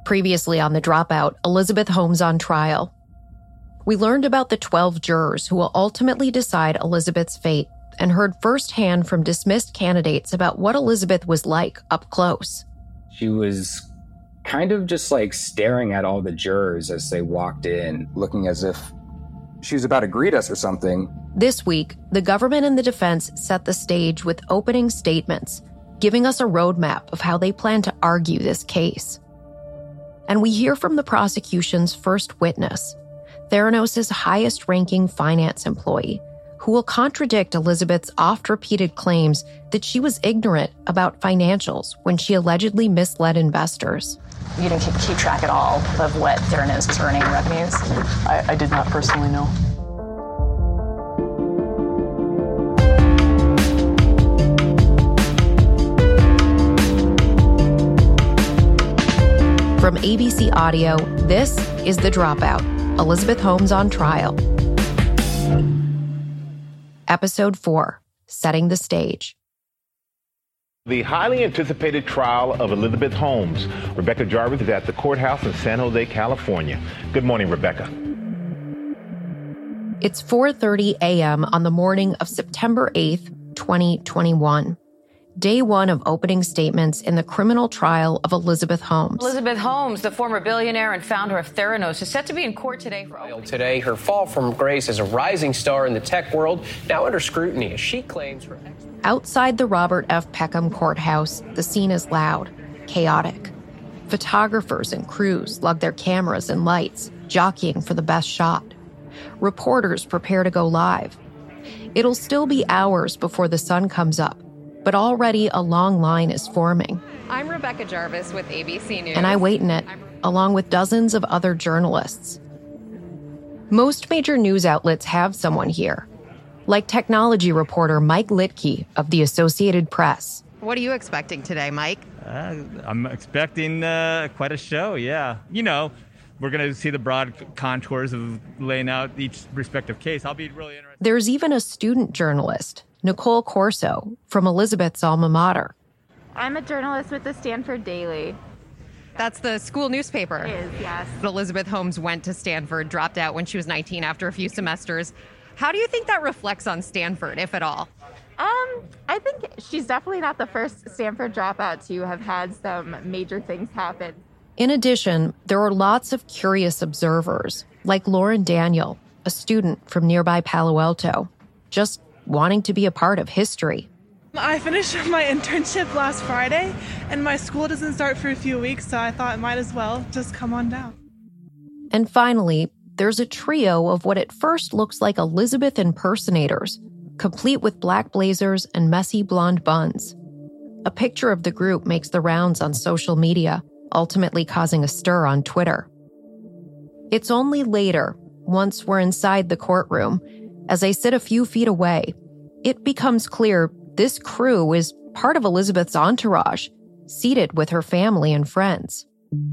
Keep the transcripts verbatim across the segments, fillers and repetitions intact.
Previously on The Dropout, Elizabeth Holmes on trial. We learned about the twelve jurors who will ultimately decide Elizabeth's fate and heard firsthand from dismissed candidates about what Elizabeth was like up close. She was kind of just like staring at all the jurors as they walked in, looking as if she was about to greet us or something. This week, the government and the defense set the stage with opening statements, giving us a roadmap of how they plan to argue this case. And we hear from the prosecution's first witness, Theranos' highest-ranking finance employee, who will contradict Elizabeth's oft-repeated claims that she was ignorant about financials when she allegedly misled investors. You didn't keep, keep track at all of what Theranos was earning in revenues? I, I did not personally know. From A B C Audio, this is The Dropout, Elizabeth Holmes on trial. Episode four, Setting the Stage. The highly anticipated trial of Elizabeth Holmes. Rebecca Jarvis is at the courthouse in San Jose, California. Good morning, Rebecca. It's four thirty a.m. on the morning of September eighth, twenty twenty-one. Day one of opening statements in the criminal trial of Elizabeth Holmes. Elizabeth Holmes, the former billionaire and founder of Theranos, is set to be in court today for opening. Today, her fall from grace as a rising star in the tech world, now under scrutiny as she claims her... Outside the Robert F. Peckham courthouse, the scene is loud, chaotic. Photographers and crews lug their cameras and lights, jockeying for the best shot. Reporters prepare to go live. It'll still be hours before the sun comes up, but already a long line is forming. I'm Rebecca Jarvis with A B C News. And I wait in it, along with dozens of other journalists. Most major news outlets have someone here, like technology reporter Mike Littke of the Associated Press. What are you expecting today, Mike? Uh, I'm expecting uh, quite a show, yeah. You know, we're going to see the broad contours of laying out each respective case. I'll be really interested. There's even a student journalist, Nicole Corso, from Elizabeth's alma mater. I'm a journalist with the Stanford Daily. That's the school newspaper. It is, yes. Elizabeth Holmes went to Stanford, dropped out when she was nineteen after a few semesters. How do you think that reflects on Stanford, if at all? Um, I think she's definitely not the first Stanford dropout to have had some major things happen. In addition, there are lots of curious observers, like Lauren Daniel, a student from nearby Palo Alto, just wanting to be a part of history. I finished my internship last Friday, and my school doesn't start for a few weeks, so I thought I might as well just come on down. And finally, there's a trio of what at first looks like Elizabeth impersonators, complete with black blazers and messy blonde buns. A picture of the group makes the rounds on social media, ultimately causing a stir on Twitter. It's only later, once we're inside the courtroom, as I sit a few feet away, it becomes clear this crew is part of Elizabeth's entourage, seated with her family and friends.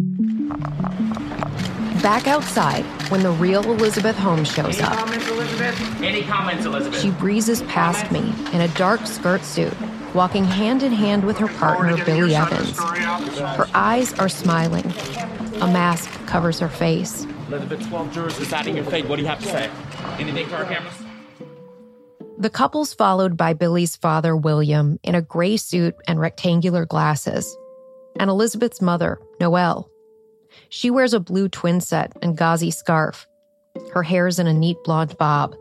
Back outside, when the real Elizabeth Holmes shows Any up. comments, Elizabeth? Any comments, Elizabeth? She breezes past me in a dark skirt suit, walking hand in hand with her partner, Billy Evans. Her eyes are smiling. A mask covers her face. Elizabeth, twelve jurors deciding your fate. What do you have to say? Anything for our cameras? The couple's followed by Billy's father, William, in a gray suit and rectangular glasses, and Elizabeth's mother, Noelle. She wears a blue twin set and gauzy scarf. Her hair's in a neat blonde bob.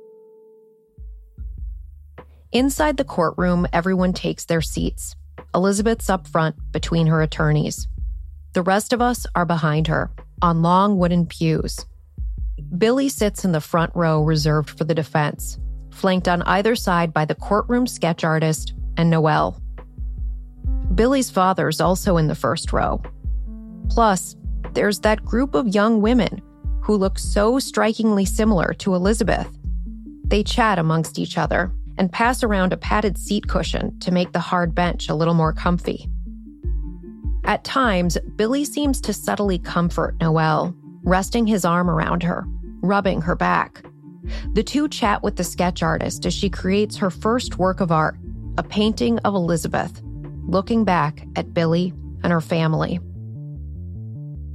Inside the courtroom, everyone takes their seats. Elizabeth's up front between her attorneys. The rest of us are behind her, on long wooden pews. Billy sits in the front row reserved for the defense, flanked on either side by the courtroom sketch artist and Noelle. Billy's father's also in the first row. Plus, there's that group of young women who look so strikingly similar to Elizabeth. They chat amongst each other and pass around a padded seat cushion to make the hard bench a little more comfy. At times, Billy seems to subtly comfort Noelle, resting his arm around her, rubbing her back. The two chat with the sketch artist as she creates her first work of art, a painting of Elizabeth, looking back at Billy and her family.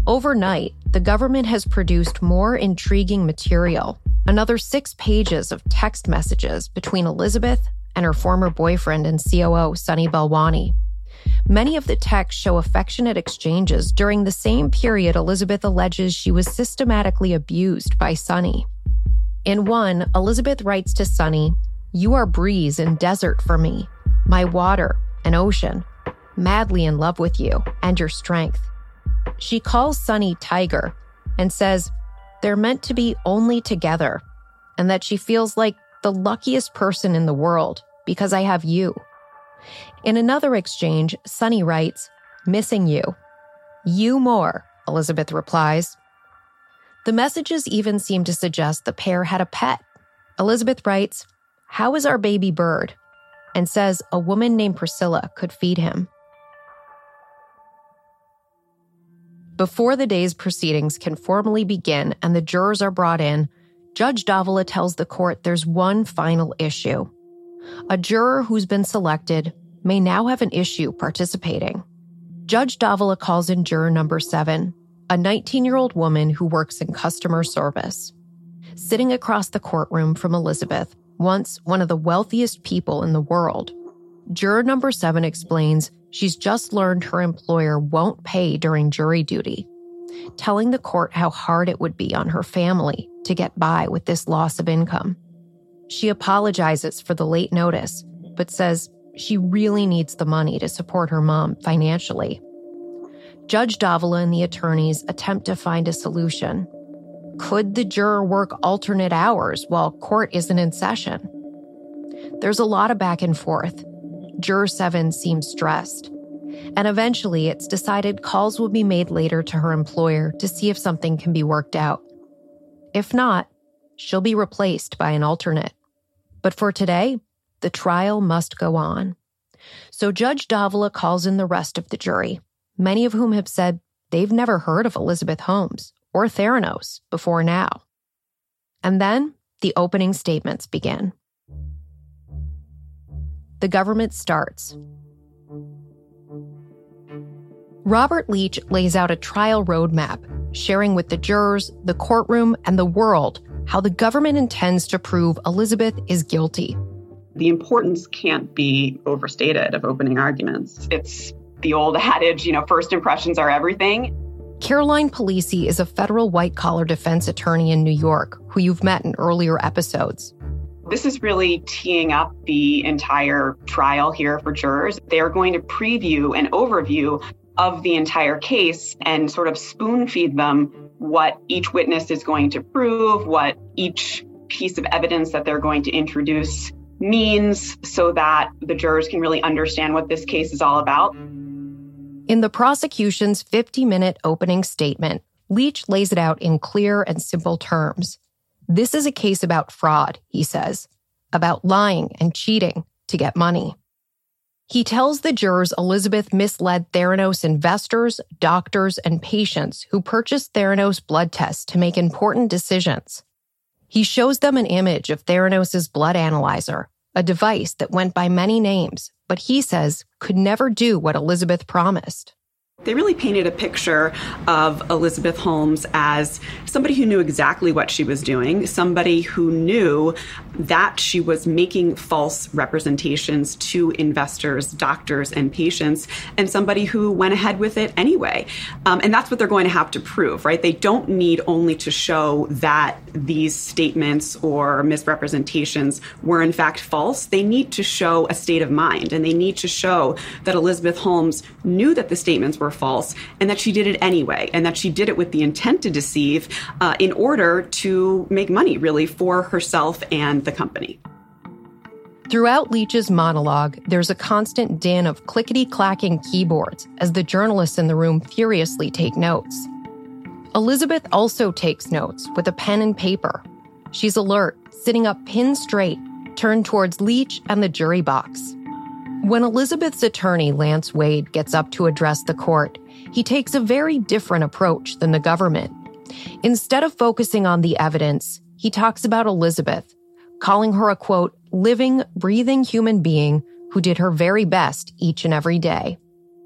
Overnight, the government has produced more intriguing material, another six pages of text messages between Elizabeth and her former boyfriend and C O O, Sunny Balwani. Many of the texts show affectionate exchanges during the same period Elizabeth alleges she was systematically abused by Sunny. In one, Elizabeth writes to Sunny, "You are breeze and desert for me, my water and ocean, madly in love with you and your strength." She calls Sunny Tiger and says they're meant to be only together and that she feels like the luckiest person in the world because I have you. In another exchange, Sunny writes, "Missing you." "You more," Elizabeth replies. The messages even seem to suggest the pair had a pet. Elizabeth writes, "How is our baby bird?" and says a woman named Priscilla could feed him. Before the day's proceedings can formally begin and the jurors are brought in, Judge Davila tells the court there's one final issue. A juror who's been selected may now have an issue participating. Judge Davila calls in juror number seven, a nineteen-year-old woman who works in customer service. Sitting across the courtroom from Elizabeth, once one of the wealthiest people in the world, juror number seven explains she's just learned her employer won't pay during jury duty, telling the court how hard it would be on her family to get by with this loss of income. She apologizes for the late notice, but says she really needs the money to support her mom financially. Judge Davila and the attorneys attempt to find a solution. Could the juror work alternate hours while court isn't in session? There's a lot of back and forth. Juror seven seems stressed. And eventually it's decided calls will be made later to her employer to see if something can be worked out. If not, she'll be replaced by an alternate. But for today, the trial must go on. So Judge Davila calls in the rest of the jury, many of whom have said they've never heard of Elizabeth Holmes or Theranos before now. And then the opening statements begin. The government starts. Robert Leach lays out a trial roadmap, sharing with the jurors, the courtroom, and the world how the government intends to prove Elizabeth is guilty. The importance can't be overstated of opening arguments. It's the old adage, you know, first impressions are everything. Caroline Polisi is a federal white-collar defense attorney in New York, who you've met in earlier episodes. This is really teeing up the entire trial here for jurors. They're going to preview an overview of the entire case and sort of spoon feed them what each witness is going to prove, what each piece of evidence that they're going to introduce means, so that the jurors can really understand what this case is all about. In the prosecution's fifty-minute opening statement, Leach lays it out in clear and simple terms. This is a case about fraud, he says, about lying and cheating to get money. He tells the jurors Elizabeth misled Theranos investors, doctors, and patients who purchased Theranos blood tests to make important decisions. He shows them an image of Theranos' blood analyzer, a device that went by many names, but he says could never do what Elizabeth promised. They really painted a picture of Elizabeth Holmes as somebody who knew exactly what she was doing, somebody who knew that she was making false representations to investors, doctors, and patients, and somebody who went ahead with it anyway. Um, and that's what they're going to have to prove, right? They don't need only to show that these statements or misrepresentations were in fact false. They need to show a state of mind, and they need to show that Elizabeth Holmes knew that the statements were false and that she did it anyway, and that she did it with the intent to deceive uh, in order to make money, really, for herself and the company. Throughout Leach's monologue, there's a constant din of clickety-clacking keyboards as the journalists in the room furiously take notes. Elizabeth also takes notes with a pen and paper. She's alert, sitting up pin straight, turned towards Leach and the jury box. When Elizabeth's attorney, Lance Wade, gets up to address the court, he takes a very different approach than the government. Instead of focusing on the evidence, he talks about Elizabeth, calling her a, quote, living, breathing human being who did her very best each and every day.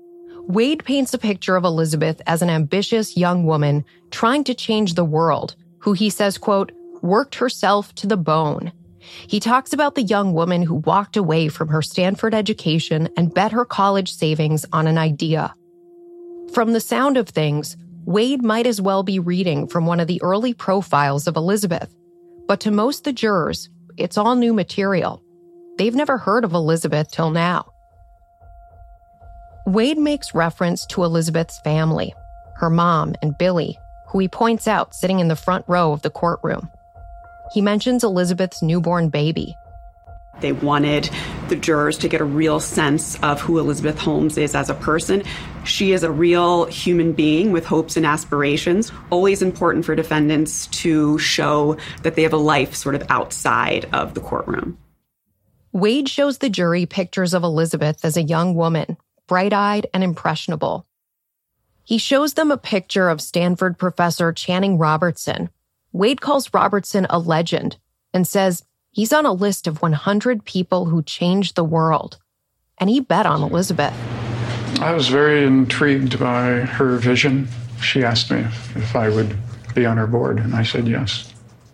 Wade paints a picture of Elizabeth as an ambitious young woman trying to change the world, who he says, quote, worked herself to the bone. He talks about the young woman who walked away from her Stanford education and bet her college savings on an idea. From the sound of things, Wade might as well be reading from one of the early profiles of Elizabeth. But to most of the jurors, it's all new material. They've never heard of Elizabeth till now. Wade makes reference to Elizabeth's family, her mom and Billy, who he points out sitting in the front row of the courtroom. He mentions Elizabeth's newborn baby. They wanted the jurors to get a real sense of who Elizabeth Holmes is as a person. She is a real human being with hopes and aspirations. Always important for defendants to show that they have a life sort of outside of the courtroom. Wade shows the jury pictures of Elizabeth as a young woman, bright-eyed and impressionable. He shows them a picture of Stanford professor Channing Robertson. Wade calls Robertson a legend and says he's on a list of one hundred people who changed the world. And he bet on Elizabeth. I was very intrigued by her vision. She asked me if I would be on her board, and I said yes.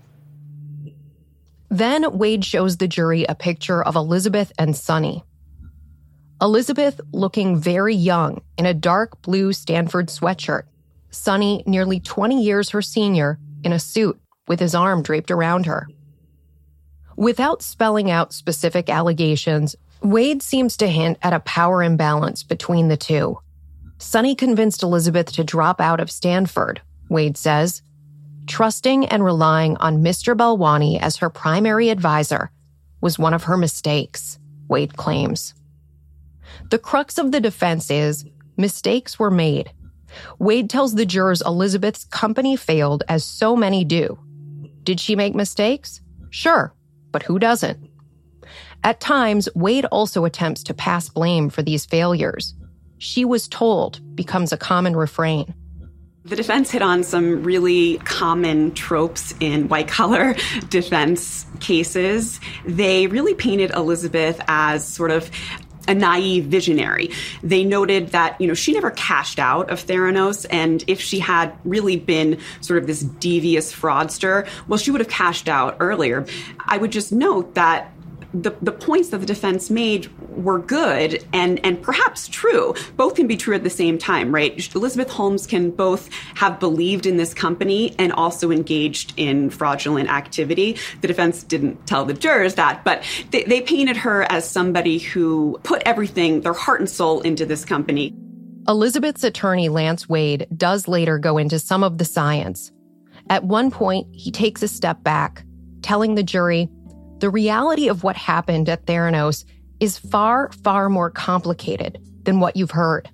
Then Wade shows the jury a picture of Elizabeth and Sonny. Elizabeth looking very young in a dark blue Stanford sweatshirt. Sonny, nearly twenty years her senior, in a suit with his arm draped around her. Without spelling out specific allegations, Wade seems to hint at a power imbalance between the two. Sonny convinced Elizabeth to drop out of Stanford, Wade says, trusting and relying on Mister Balwani as her primary advisor was one of her mistakes, Wade claims. The crux of the defense is mistakes were made. Wade tells the jurors Elizabeth's company failed, as so many do. Did she make mistakes? Sure, but who doesn't? At times, Wade also attempts to pass blame for these failures. She was told becomes a common refrain. The defense hit on some really common tropes in white-collar defense cases. They really painted Elizabeth as sort of a naive visionary. They noted that, you know, she never cashed out of Theranos, and if she had really been sort of this devious fraudster, well, she would have cashed out earlier. I would just note that the, the points that the defense made were good and, and perhaps true. Both can be true at the same time, right? Elizabeth Holmes can both have believed in this company and also engaged in fraudulent activity. The defense didn't tell the jurors that, but they, they painted her as somebody who put everything, their heart and soul, into this company. Elizabeth's attorney, Lance Wade, does later go into some of the science. At one point, he takes a step back, telling the jury, the reality of what happened at Theranos is far, far more complicated than what you've heard.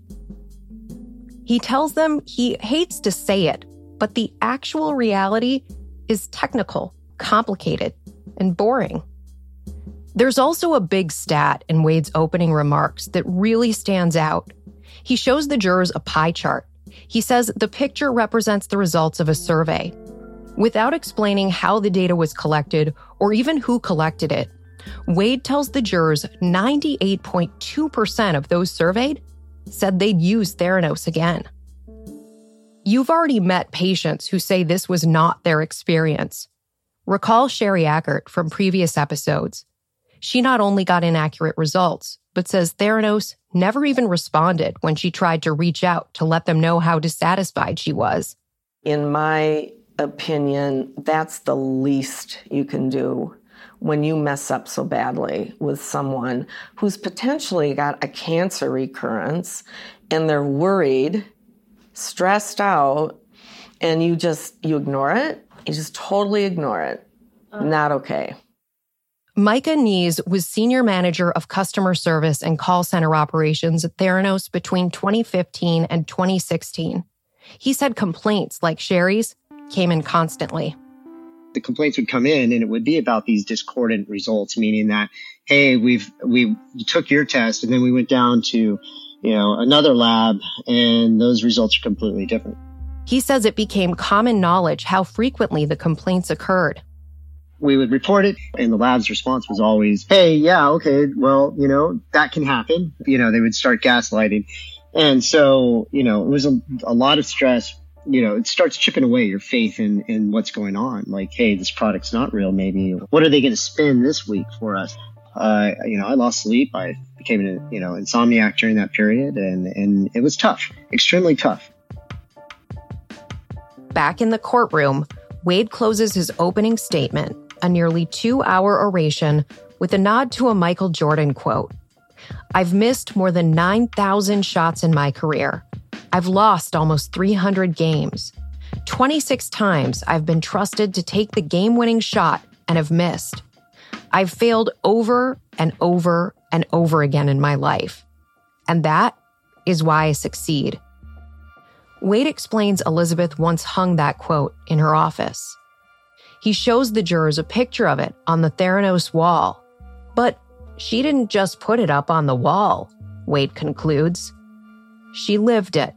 He tells them he hates to say it, but the actual reality is technical, complicated, and boring. There's also a big stat in Wade's opening remarks that really stands out. He shows the jurors a pie chart. He says the picture represents the results of a survey. Without explaining how the data was collected or even who collected it, Wade tells the jurors ninety-eight point two percent of those surveyed said they'd use Theranos again. You've already met patients who say this was not their experience. Recall Sherry Ackert from previous episodes. She not only got inaccurate results, but says Theranos never even responded when she tried to reach out to let them know how dissatisfied she was. In my opinion, that's the least you can do when you mess up so badly with someone who's potentially got a cancer recurrence and they're worried, stressed out, and you just, you ignore it. You just totally ignore it. Not okay. Micah Nees was senior manager of customer service and call center operations at Theranos between twenty fifteen and twenty sixteen. He said complaints like Sherry's came in constantly. The complaints would come in and it would be about these discordant results, meaning that, hey, we've, we took your test and then we went down to, you know, another lab and those results are completely different. He says it became common knowledge how frequently the complaints occurred. We would report it and the lab's response was always, hey, yeah, okay, well, you know, that can happen. You know, they would start gaslighting. And so, you know, it was a, a lot of stress. You know, it starts chipping away your faith in, in what's going on. Like, hey, this product's not real, maybe. What are they going to spin this week for us? Uh, you know, I lost sleep. I became an, you know, insomniac during that period. And, and it was tough, extremely tough. Back in the courtroom, Wade closes his opening statement, a nearly two-hour oration with a nod to a Michael Jordan quote. I've missed more than nine thousand shots in my career. I've lost almost three hundred games. twenty-six times I've been trusted to take the game-winning shot and have missed. I've failed over and over and over again in my life. And that is why I succeed. Wade explains Elizabeth once hung that quote in her office. He shows the jurors a picture of it on the Theranos wall. But she didn't just put it up on the wall, Wade concludes. She lived it.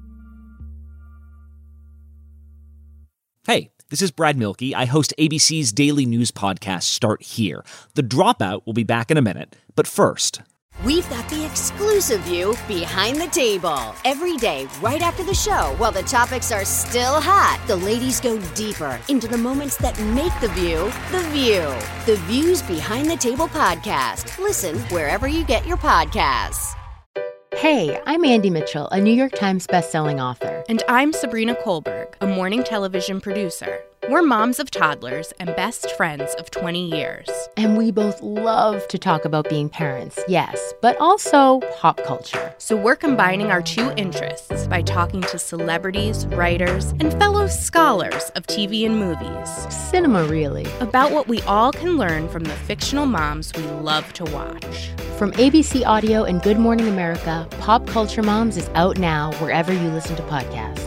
Hey, this is Brad Milkey. I host A B C's daily news podcast, Start Here. The Dropout will be back in a minute, but first... We've got the exclusive view behind the table. Every day, right after the show, while the topics are still hot, the ladies go deeper into the moments that make the view the view. The Views Behind the Table podcast. Listen wherever you get your podcasts. Hey, I'm Andy Mitchell, a New York Times bestselling author. And I'm Sabrina Kohlberg, a morning television producer. We're moms of toddlers and best friends of twenty years. And we both love to talk about being parents, yes, but also pop culture. So we're combining our two interests by talking to celebrities, writers, and fellow scholars of T V and movies. Cinema, really. About what we all can learn from the fictional moms we love to watch. From A B C Audio and Good Morning America, Pop Culture Moms is out now wherever you listen to podcasts.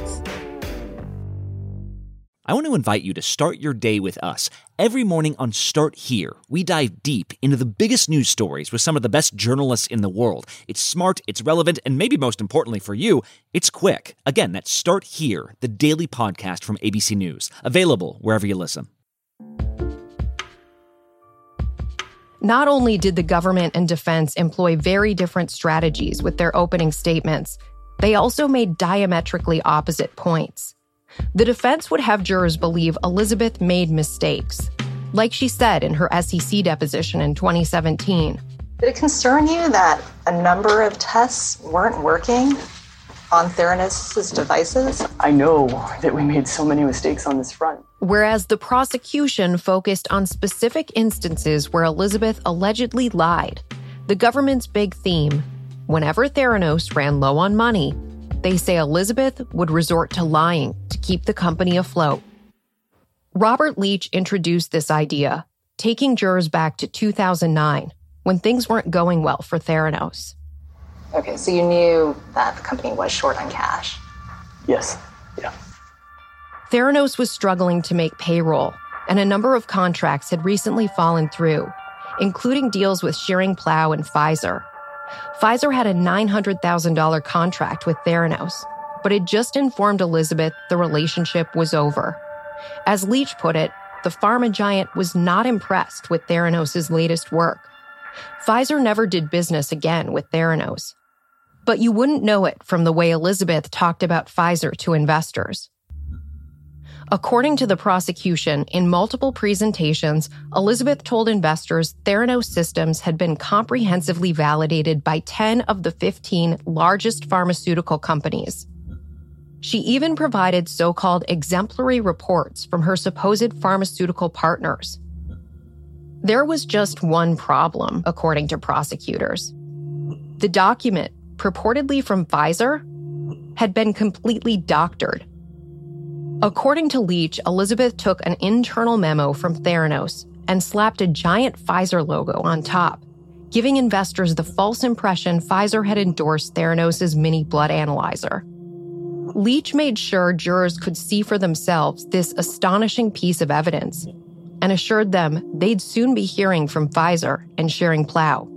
I want to invite you to start your day with us. Every morning on Start Here, we dive deep into the biggest news stories with some of the best journalists in the world. It's smart, it's relevant, and maybe most importantly for you, it's quick. Again, that's Start Here, the daily podcast from A B C News. Available wherever you listen. Not only did the government and defense employ very different strategies with their opening statements, they also made diametrically opposite points. The defense would have jurors believe Elizabeth made mistakes, like she said in her S E C deposition in twenty seventeen. Did it concern you that a number of tests weren't working on Theranos' devices? I know that we made so many mistakes on this front. Whereas the prosecution focused on specific instances where Elizabeth allegedly lied, the government's big theme, whenever Theranos ran low on money, they say Elizabeth would resort to lying to keep the company afloat. Robert Leach introduced this idea, taking jurors back to two thousand nine, when things weren't going well for Theranos. Okay, so you knew that the company was short on cash. Yes, yeah. Theranos was struggling to make payroll, and a number of contracts had recently fallen through, including deals with Schering-Plough and Pfizer. Pfizer had a nine hundred thousand dollars contract with Theranos, but it just informed Elizabeth the relationship was over. As Leach put it, the pharma giant was not impressed with Theranos' latest work. Pfizer never did business again with Theranos. But you wouldn't know it from the way Elizabeth talked about Pfizer to investors. According to the prosecution, in multiple presentations, Elizabeth told investors Theranos systems had been comprehensively validated by ten of the fifteen largest pharmaceutical companies. She even provided so-called exemplary reports from her supposed pharmaceutical partners. There was just one problem, according to prosecutors. The document, purportedly from Pfizer, had been completely doctored. According to Leach, Elizabeth took an internal memo from Theranos and slapped a giant Pfizer logo on top, giving investors the false impression Pfizer had endorsed Theranos' mini blood analyzer. Leach made sure jurors could see for themselves this astonishing piece of evidence and assured them they'd soon be hearing from Pfizer and Schering-Plough.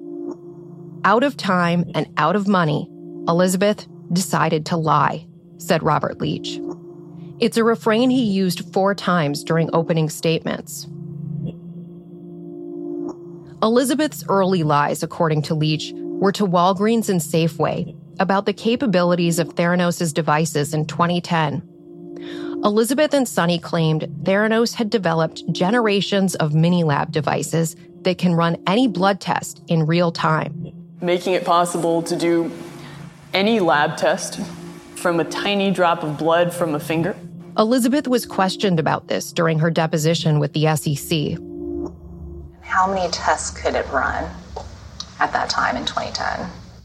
Out of time and out of money, Elizabeth decided to lie, said Robert Leach. It's a refrain he used four times during opening statements. Elizabeth's early lies, according to Leach, were to Walgreens and Safeway, about the capabilities of Theranos' devices in twenty ten. Elizabeth and Sonny claimed Theranos had developed generations of mini-lab devices that can run any blood test in real time. Making it possible to do any lab test from a tiny drop of blood from a finger. Elizabeth was questioned about this during her deposition with the S E C. How many tests could it run at that time in twenty ten?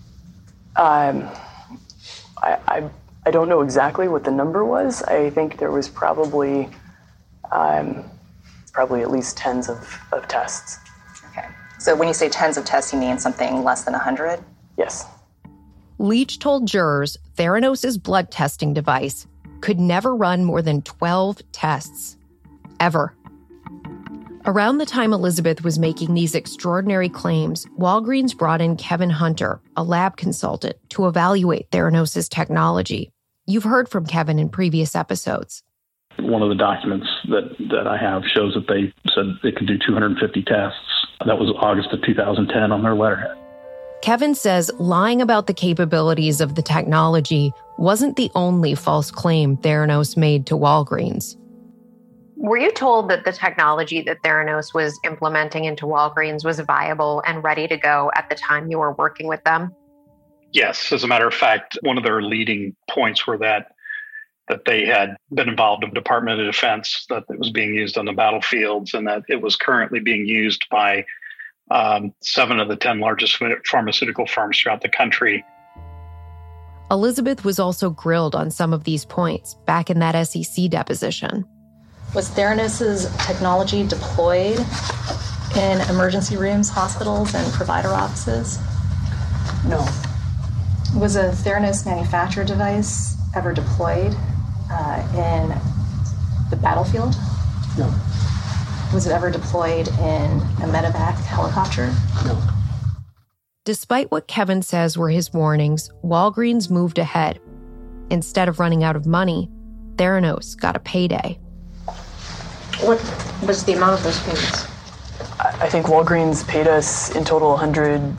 Um, I, I, I don't know exactly what the number was. I think there was probably um, probably at least tens of, of tests. Okay. So when you say tens of tests, you mean something less than one hundred? Yes. Leach told jurors Theranos' blood testing device could never run more than twelve tests. Ever. Around the time Elizabeth was making these extraordinary claims, Walgreens brought in Kevin Hunter, a lab consultant, to evaluate Theranos' technology. You've heard from Kevin in previous episodes. One of the documents that, that I have shows that they said they could do two hundred fifty tests. That was August of two thousand ten on their letterhead. Kevin says lying about the capabilities of the technology wasn't the only false claim Theranos made to Walgreens. Were you told that the technology that Theranos was implementing into Walgreens was viable and ready to go at the time you were working with them? Yes. As a matter of fact, one of their leading points were that that they had been involved in the Department of Defense, that it was being used on the battlefields, and that it was currently being used by um, seven of the ten largest pharmaceutical firms throughout the country. Elizabeth was also grilled on some of these points back in that S E C deposition. Was Theranos' technology deployed in emergency rooms, hospitals, and provider offices? No. Was a Theranos manufactured device ever deployed uh, in the battlefield? No. Was it ever deployed in a medevac helicopter? No. Despite what Kevin says were his warnings, Walgreens moved ahead. Instead of running out of money, Theranos got a payday. What was the amount of those payments? I think Walgreens paid us in total one hundred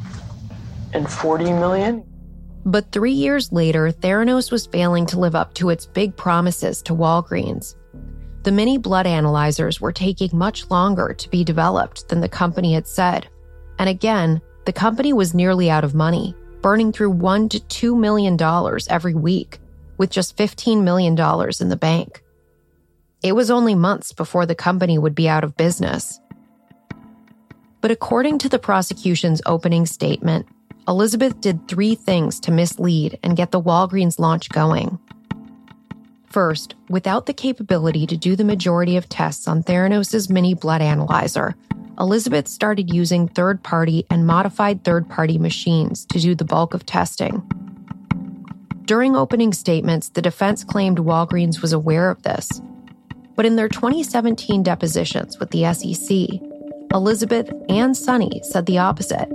forty million dollars. But three years later, Theranos was failing to live up to its big promises to Walgreens. The mini blood analyzers were taking much longer to be developed than the company had said. And again, the company was nearly out of money, burning through one to two million dollars every week, with just fifteen million dollars in the bank. It was only months before the company would be out of business. But according to the prosecution's opening statement, Elizabeth did three things to mislead and get the Walgreens launch going. First, without the capability to do the majority of tests on Theranos' mini blood analyzer, Elizabeth started using third-party and modified third-party machines to do the bulk of testing. During opening statements, the defense claimed Walgreens was aware of this. But in their twenty seventeen depositions with the S E C, Elizabeth and Sonny said the opposite.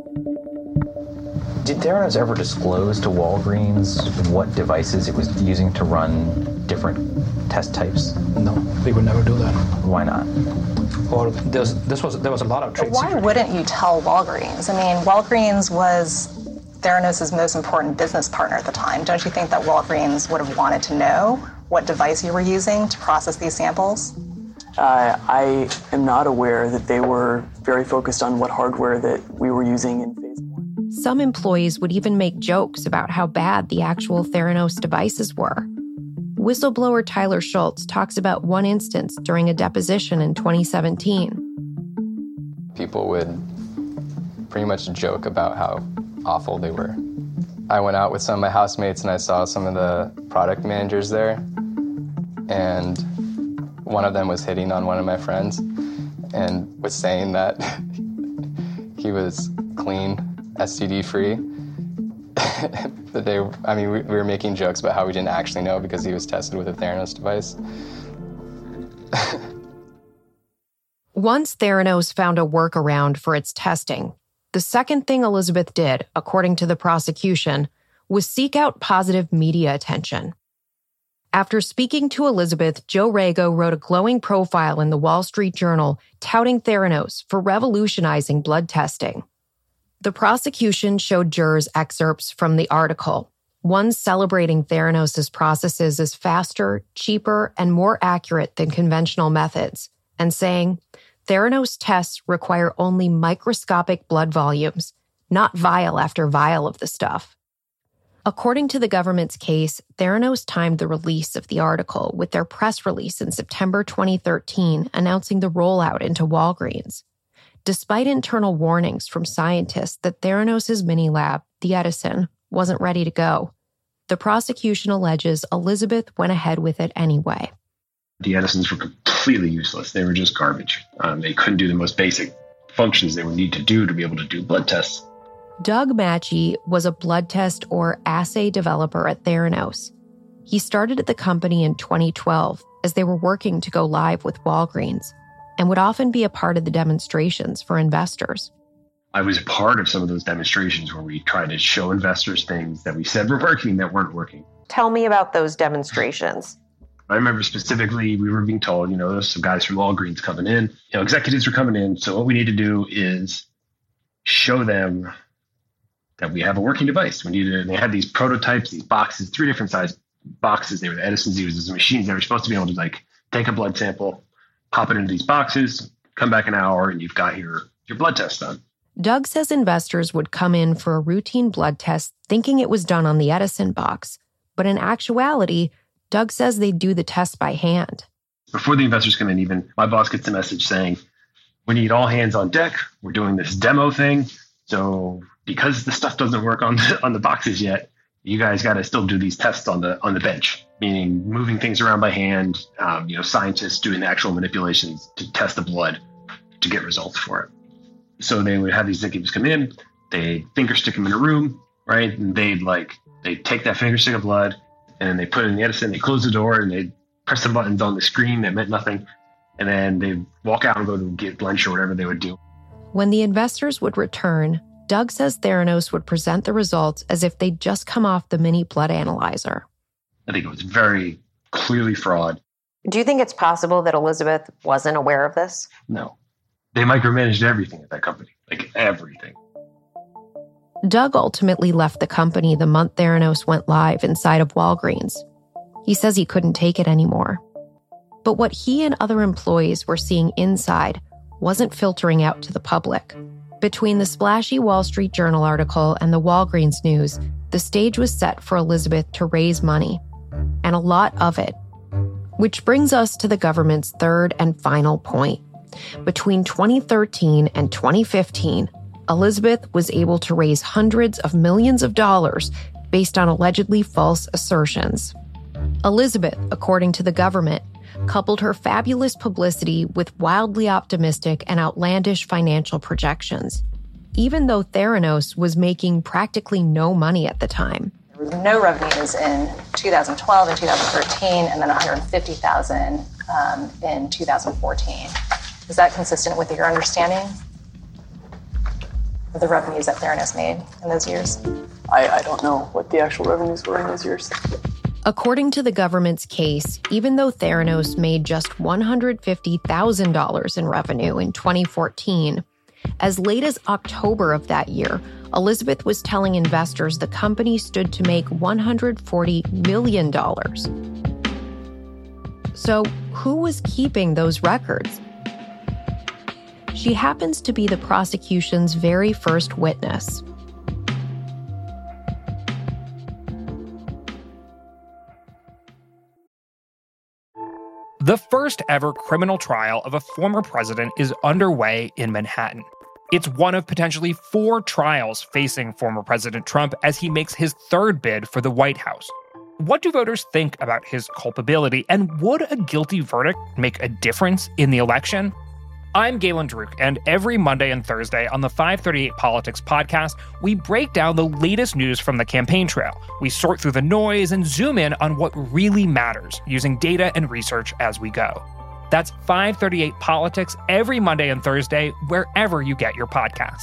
Did Theranos ever disclose to Walgreens what devices it was using to run different test types? No, they would never do that. Why not? Or this, this was there was a lot of trade Why secret. wouldn't you tell Walgreens? I mean, Walgreens was Theranos' most important business partner at the time. Don't you think that Walgreens would have wanted to know what device you were using to process these samples? Uh, I am not aware that they were very focused on what hardware that we were using in phase one. Some employees would even make jokes about how bad the actual Theranos devices were. Whistleblower Tyler Schultz talks about one instance during a deposition in twenty seventeen. People would pretty much joke about how awful they were. I went out with some of my housemates and I saw some of the product managers there, and one of them was hitting on one of my friends and was saying that he was clean, S T D free. That they, I mean, we, we were making jokes about how we didn't actually know because he was tested with a Theranos device. Once Theranos found a workaround for its testing, the second thing Elizabeth did, according to the prosecution, was seek out positive media attention. After speaking to Elizabeth, Joe Rago wrote a glowing profile in the Wall Street Journal touting Theranos for revolutionizing blood testing. The prosecution showed jurors excerpts from the article, one celebrating Theranos' processes as faster, cheaper, and more accurate than conventional methods, and saying, Theranos tests require only microscopic blood volumes, not vial after vial of the stuff. According to the government's case, Theranos timed the release of the article with their press release in September twenty thirteen announcing the rollout into Walgreens. Despite internal warnings from scientists that Theranos' mini lab, the Edison, wasn't ready to go, the prosecution alleges Elizabeth went ahead with it anyway. The Edisons were completely useless. They were just garbage. Um, they couldn't do the most basic functions they would need to do to be able to do blood tests. Doug Matchey was a blood test or assay developer at Theranos. He started at the company in twenty twelve as they were working to go live with Walgreens and would often be a part of the demonstrations for investors. I was a part of some of those demonstrations where we tried to show investors things that we said were working that weren't working. Tell me about those demonstrations. I remember specifically we were being told, you know, there's some guys from Walgreens coming in, you know, executives were coming in. So what we need to do is show them that we have a working device. We need to, they had these prototypes, these boxes, three different size boxes. They were the Edison's, these were the machines. They were supposed to be able to like take a blood sample, pop it into these boxes, come back an hour, and you've got your, your blood test done. Doug says investors would come in for a routine blood test thinking it was done on the Edison box. But in actuality, Doug says they'd do the test by hand. Before the investors come in, even my boss gets a message saying, we need all hands on deck. We're doing this demo thing. So because the stuff doesn't work on the, on the boxes yet, you guys got to still do these tests on the on the bench, meaning moving things around by hand, um, you know, scientists doing the actual manipulations to test the blood to get results for it. So they would have these executives come in, they finger stick them in a room, right? And they'd like, they take that finger stick of blood and they put it in the Edison, they close the door and they press some buttons on the screen that meant nothing. And then they walk out and go to get lunch or whatever they would do. When the investors would return, Doug says Theranos would present the results as if they'd just come off the mini blood analyzer. I think it was very clearly fraud. Do you think it's possible that Elizabeth wasn't aware of this? No. They micromanaged everything at that company, like everything. Doug ultimately left the company the month Theranos went live inside of Walgreens. He says he couldn't take it anymore. But what he and other employees were seeing inside wasn't filtering out to the public. Between the splashy Wall Street Journal article and the Walgreens news, the stage was set for Elizabeth to raise money, and a lot of it. Which brings us to the government's third and final point. Between twenty thirteen and twenty fifteen, Elizabeth was able to raise hundreds of millions of dollars based on allegedly false assertions. Elizabeth, according to the government, coupled her fabulous publicity with wildly optimistic and outlandish financial projections, even though Theranos was making practically no money at the time. There were no revenues in two thousand twelve and two thousand thirteen, and then one hundred fifty thousand um, in two thousand fourteen. Is that consistent with your understanding of the revenues that Theranos made in those years? I, I don't know what the actual revenues were in those years. According to the government's case, even though Theranos made just one hundred fifty thousand dollars in revenue in twenty fourteen, as late as October of that year, Elizabeth was telling investors the company stood to make one hundred forty million dollars. So, who was keeping those records? She happens to be the prosecution's very first witness. The first ever criminal trial of a former president is underway in Manhattan. It's one of potentially four trials facing former President Trump as he makes his third bid for the White House. What do voters think about his culpability, and would a guilty verdict make a difference in the election? I'm Galen Druk, and every Monday and Thursday on the five thirty-eight Politics podcast, we break down the latest news from the campaign trail. We sort through the noise and zoom in on what really matters, using data and research as we go. That's five thirty-eight Politics every Monday and Thursday, wherever you get your podcasts.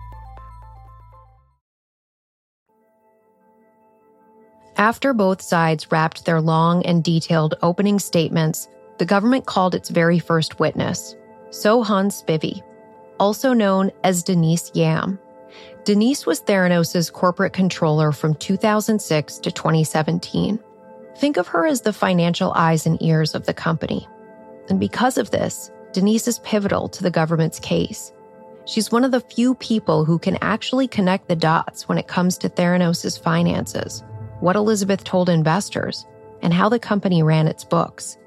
After both sides wrapped their long and detailed opening statements, the government called its very first witness, Sohan Spivey, also known as Denise Yam. Denise was Theranos' corporate controller from two thousand six to twenty seventeen. Think of her as the financial eyes and ears of the company. And because of this, Denise is pivotal to the government's case. She's one of the few people who can actually connect the dots when it comes to Theranos' finances, what Elizabeth told investors, and how the company ran its books.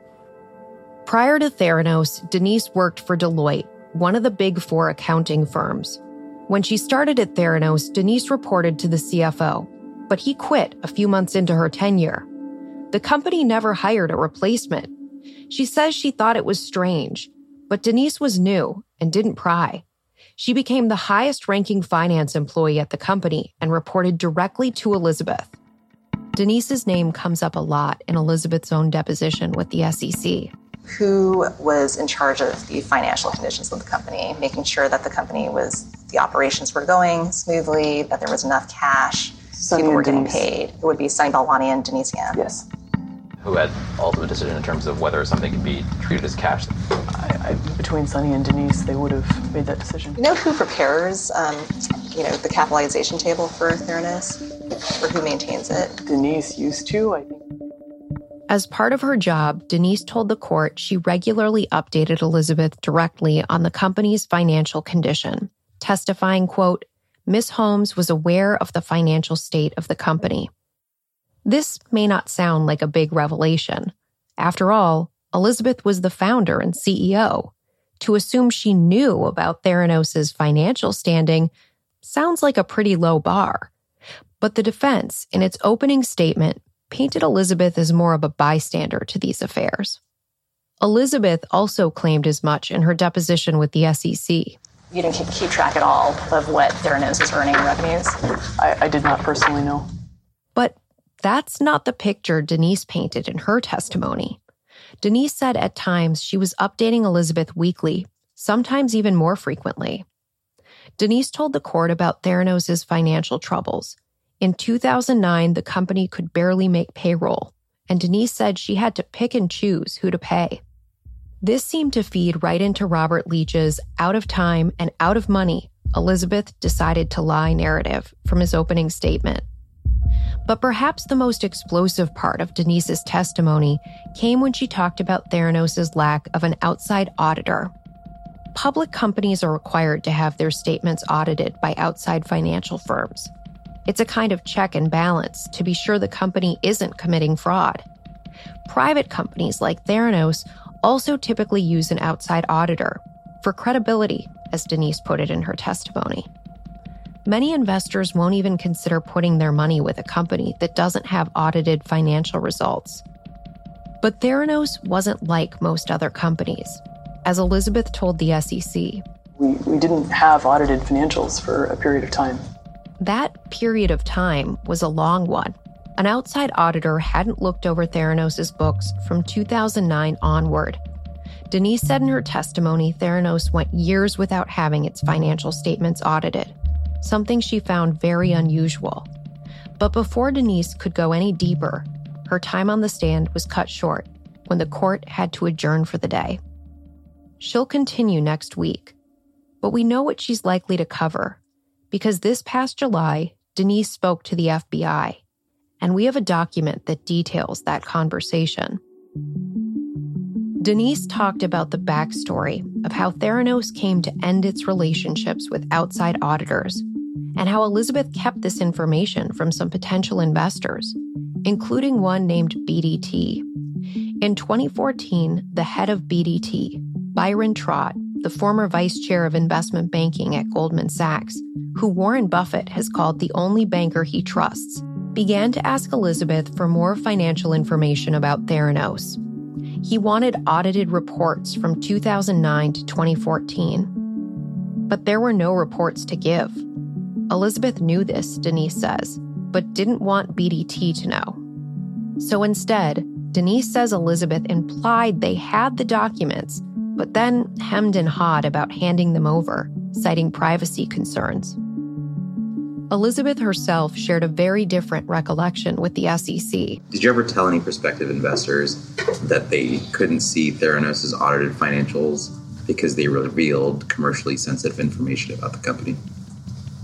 Prior to Theranos, Denise worked for Deloitte, one of the big four accounting firms. When she started at Theranos, Denise reported to the C F O, but he quit a few months into her tenure. The company never hired a replacement. She says she thought it was strange, but Denise was new and didn't pry. She became the highest-ranking finance employee at the company and reported directly to Elizabeth. Denise's name comes up a lot in Elizabeth's own deposition with the S E C. Who was in charge of the financial conditions of the company, making sure that the company was, the operations were going smoothly, that there was enough cash, Sunny people were and getting Denise. paid? It would be Sunny Balwani and Denise Yan. Yes. Who had ultimate decision in terms of whether something could be treated as cash? I, I, between Sunny and Denise, they would have made that decision. You know who prepares, um, you know, the capitalization table for Theranos, or who maintains it? Denise used to, I think. As part of her job, Denise told the court she regularly updated Elizabeth directly on the company's financial condition, testifying, quote, Miz Holmes was aware of the financial state of the company. This may not sound like a big revelation. After all, Elizabeth was the founder and C E O. To assume she knew about Theranos' financial standing sounds like a pretty low bar. But the defense, in its opening statement, painted Elizabeth as more of a bystander to these affairs. Elizabeth also claimed as much in her deposition with the S E C. You didn't keep, keep track at all of what Theranos is earning in revenues? I, I did not personally know. But that's not the picture Denise painted in her testimony. Denise said at times she was updating Elizabeth weekly, sometimes even more frequently. Denise told the court about Theranos' financial troubles. In two thousand nine, the company could barely make payroll, and Denise said she had to pick and choose who to pay. This seemed to feed right into Robert Leach's out of time and out of money, Elizabeth decided to lie narrative from his opening statement. But perhaps the most explosive part of Denise's testimony came when she talked about Theranos' lack of an outside auditor. Public companies are required to have their statements audited by outside financial firms. It's a kind of check and balance to be sure the company isn't committing fraud. Private companies like Theranos also typically use an outside auditor for credibility, as Denise put it in her testimony. Many investors won't even consider putting their money with a company that doesn't have audited financial results. But Theranos wasn't like most other companies, as Elizabeth told the S E C. We, we didn't have audited financials for a period of time. That period of time was a long one. An outside auditor hadn't looked over Theranos' books from two thousand nine onward. Denise said in her testimony Theranos went years without having its financial statements audited, something she found very unusual. But before Denise could go any deeper, her time on the stand was cut short when the court had to adjourn for the day. She'll continue next week, but we know what she's likely to cover, because this past July, Denise spoke to the F B I, and we have a document that details that conversation. Denise talked about the backstory of how Theranos came to end its relationships with outside auditors, and how Elizabeth kept this information from some potential investors, including one named B D T. In twenty fourteen, the head of B D T, Byron Trott, the former vice chair of investment banking at Goldman Sachs, who Warren Buffett has called the only banker he trusts, began to ask Elizabeth for more financial information about Theranos. He wanted audited reports from two thousand nine to twenty fourteen. But there were no reports to give. Elizabeth knew this, Denise says, but didn't want B D T to know. So instead, Denise says Elizabeth implied they had the documents, but then hemmed and hawed about handing them over, citing privacy concerns. Elizabeth herself shared a very different recollection with the S E C. Did you ever tell any prospective investors that they couldn't see Theranos' audited financials because they revealed commercially sensitive information about the company?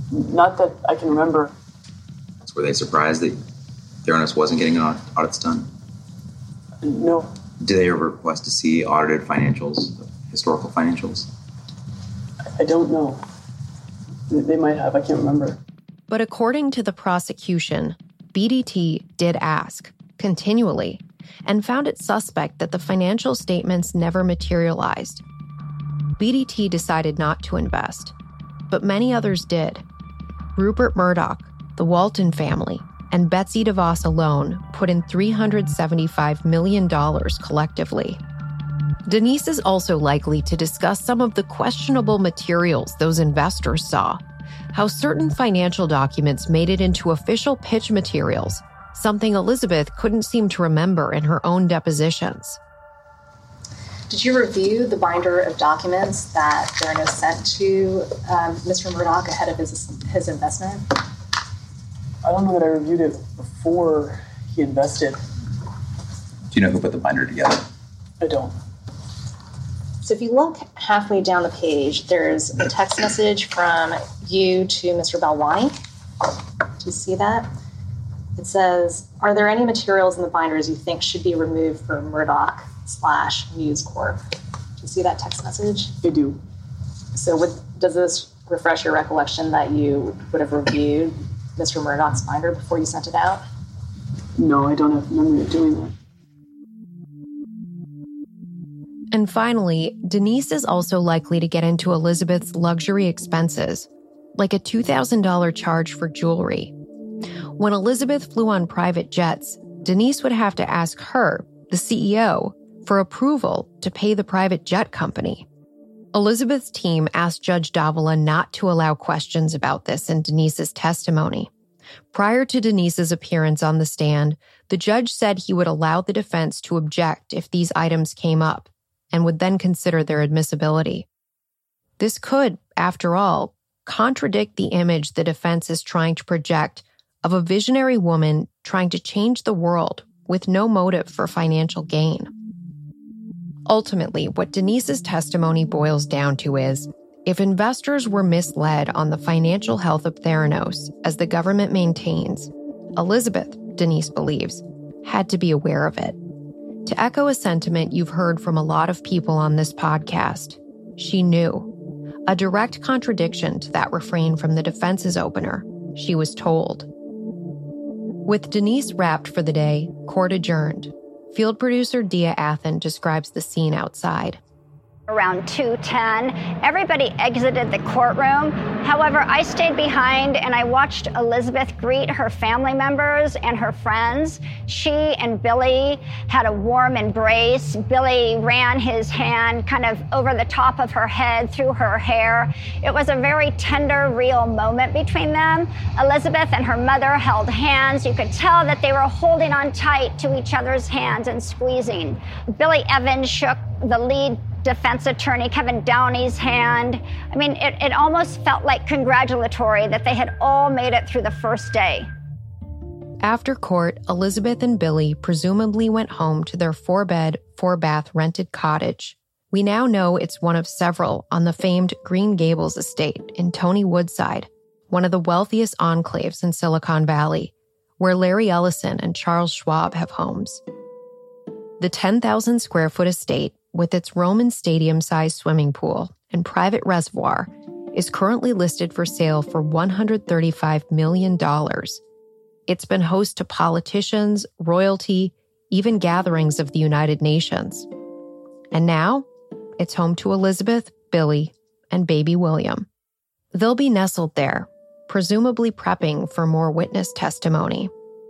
Not that I can remember. So were they surprised that Theranos wasn't getting audits done? No. Did they ever request to see audited financials, historical financials? I don't know. They might have. I can't remember. But according to the prosecution, B D T did ask, continually, and found it suspect that the financial statements never materialized. B D T decided not to invest, but many others did. Rupert Murdoch, the Walton family, and Betsy DeVos alone put in three hundred seventy-five million dollars collectively. Denise is also likely to discuss some of the questionable materials those investors saw, how certain financial documents made it into official pitch materials, something Elizabeth couldn't seem to remember in her own depositions. Did you review the binder of documents that Theranos sent to um, Mister Murdoch ahead of his, his investment? I don't know that I reviewed it before he invested. Do you know who put the binder together? I don't. So if you look halfway down the page, there's a text message from you to Mister Balwani. Do you see that? It says, are there any materials in the binders you think should be removed for Murdoch slash News Corp? Do you see that text message? I do. So would, does this refresh your recollection that you would have reviewed Mister Murdoch's binder before you sent it out? No, I don't have memory of doing that. And finally, Denise is also likely to get into Elizabeth's luxury expenses, like a two thousand dollars charge for jewelry. When Elizabeth flew on private jets, Denise would have to ask her, the C E O, for approval to pay the private jet company. Elizabeth's team asked Judge Davila not to allow questions about this in Denise's testimony. Prior to Denise's appearance on the stand, the judge said he would allow the defense to object if these items came up, and would then consider their admissibility. This could, after all, contradict the image the defense is trying to project of a visionary woman trying to change the world with no motive for financial gain. Ultimately, what Denise's testimony boils down to is, if investors were misled on the financial health of Theranos, as the government maintains, Elizabeth, Denise believes, had to be aware of it. To echo a sentiment you've heard from a lot of people on this podcast, she knew. A direct contradiction to that refrain from the defense's opener, she was told. With Denise wrapped for the day, court adjourned. Field producer Dia Athen describes the scene outside. Around two ten, everybody exited the courtroom. However, I stayed behind and I watched Elizabeth greet her family members and her friends. She and Billy had a warm embrace. Billy ran his hand kind of over the top of her head, through her hair. It was a very tender, real moment between them. Elizabeth and her mother held hands. You could tell that they were holding on tight to each other's hands and squeezing. Billy Evans shook the lead defense attorney Kevin Downey's hand. I mean, it, it almost felt like congratulatory that they had all made it through the first day. After court, Elizabeth and Billy presumably went home to their four-bed, four-bath rented cottage. We now know it's one of several on the famed Green Gables estate in Tony Woodside, one of the wealthiest enclaves in Silicon Valley, where Larry Ellison and Charles Schwab have homes. The ten thousand square foot estate, with its Roman stadium-sized swimming pool and private reservoir, is currently listed for sale for one hundred thirty-five million dollars. It's been host to politicians, royalty, even gatherings of the United Nations. And now, it's home to Elizabeth, Billy, and baby William. They'll be nestled there, presumably prepping for more witness testimony.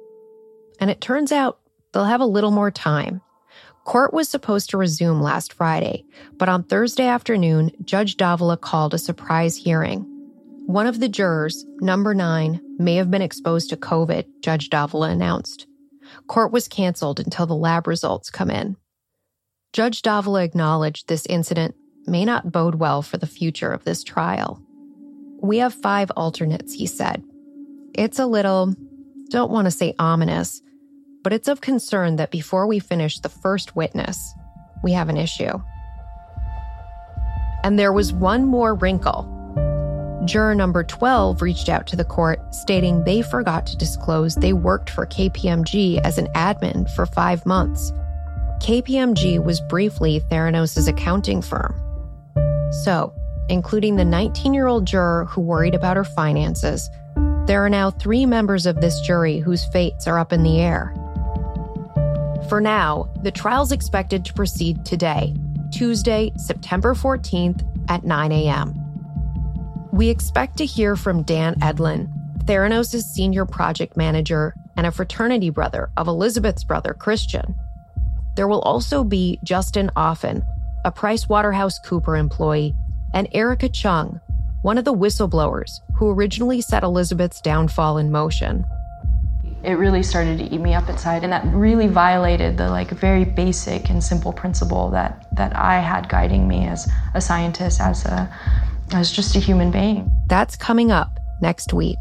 And it turns out they'll have a little more time. Court was supposed to resume last Friday, but on Thursday afternoon, Judge Davila called a surprise hearing. One of the jurors, number nine, may have been exposed to COVID, Judge Davila announced. Court was canceled until the lab results come in. Judge Davila acknowledged this incident may not bode well for the future of this trial. We have five alternates, he said. It's a little, don't want to say ominous, but it's of concern that before we finish the first witness, we have an issue. And there was one more wrinkle. Juror number twelve reached out to the court stating they forgot to disclose they worked for K P M G as an admin for five months. K P M G was briefly Theranos' accounting firm. So, including the nineteen-year-old juror who worried about her finances, there are now three members of this jury whose fates are up in the air. For now, the trial's expected to proceed today, Tuesday, September fourteenth at nine a.m. We expect to hear from Dan Edlin, Theranos' senior project manager and a fraternity brother of Elizabeth's brother, Christian. There will also be Justin Offen, a PricewaterhouseCoopers employee, and Erica Chung, one of the whistleblowers who originally set Elizabeth's downfall in motion. It really started to eat me up inside, and that really violated the like very basic and simple principle that that I had guiding me as a scientist, as a as just a human being. That's coming up next week.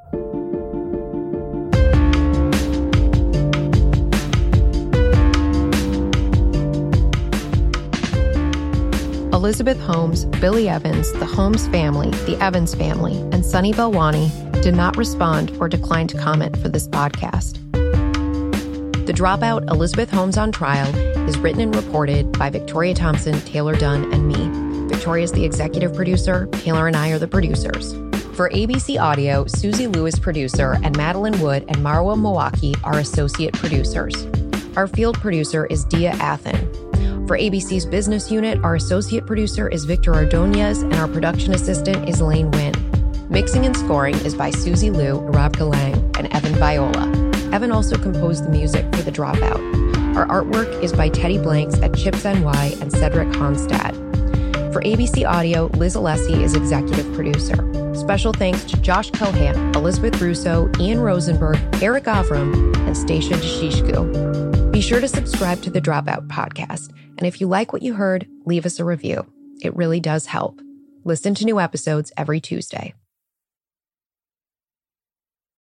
Elizabeth Holmes, Billy Evans, the Holmes family, the Evans family, and Sunny Balwani did not respond or decline to comment for this podcast. The Dropout, Elizabeth Holmes on Trial is written and reported by Victoria Thompson, Taylor Dunn, and me. Victoria is the executive producer. Taylor and I are the producers. For A B C Audio, Susie Liu is producer, and Madeline Wood and Marwa Mawaki are associate producers. Our field producer is Dia Athen. For A B C's business unit, our associate producer is Victor Ordonez, and our production assistant is Lane Wynn. Mixing and scoring is by Susie Liu, Rob Galang, and Evan Viola. Evan also composed the music for The Dropout. Our artwork is by Teddy Blanks at Chips N Y and Cedric Honstad. For A B C Audio, Liz Alessi is executive producer. Special thanks to Josh Cohan, Elizabeth Russo, Ian Rosenberg, Eric Avram, and Stacia Deshishku. Be sure to subscribe to the Dropout podcast. And if you like what you heard, leave us a review. It really does help. Listen to new episodes every Tuesday.